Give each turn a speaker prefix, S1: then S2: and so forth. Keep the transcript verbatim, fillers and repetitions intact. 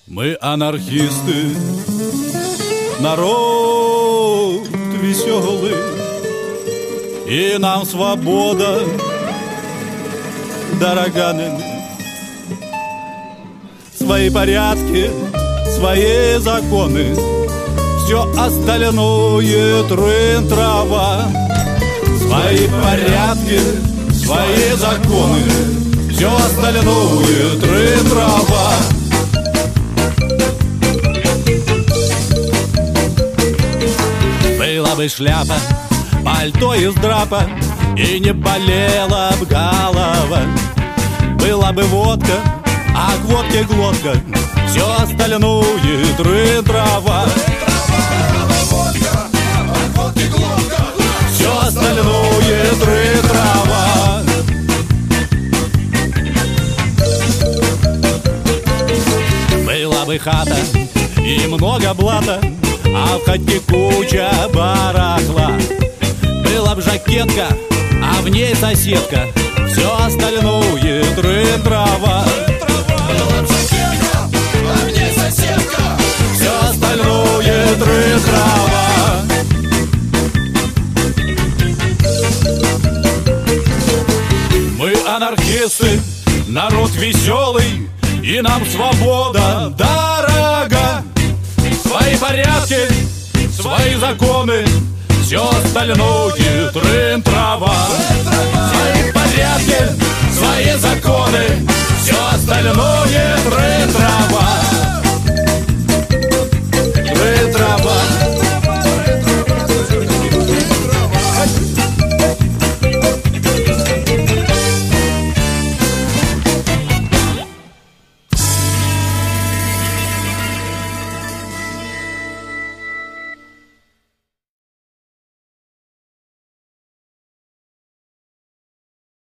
S1: Мы анархисты, народ веселый, и нам свобода дорога. Свои порядки, свои законы, все остальное трын-трава. Свои порядки, свои законы, все остальное трын-трава. Была бы шляпа, пальто из драпа, и не болела б голова. Была бы водка, а к водке глотка, все остальное трын-трава. Все остальное трын-трава. Была бы хата и много блата, а в хатке куча барахла. Была б жакетка, а в ней соседка, все остальное трын-трава. Была б жакетка, а в ней соседка, все остальное трын-трава. Мы анархисты, народ веселый, и нам свобода дорога. Свои порядки, свои законы, все остальное трын-трава. Свои порядки, свои законы, все остальное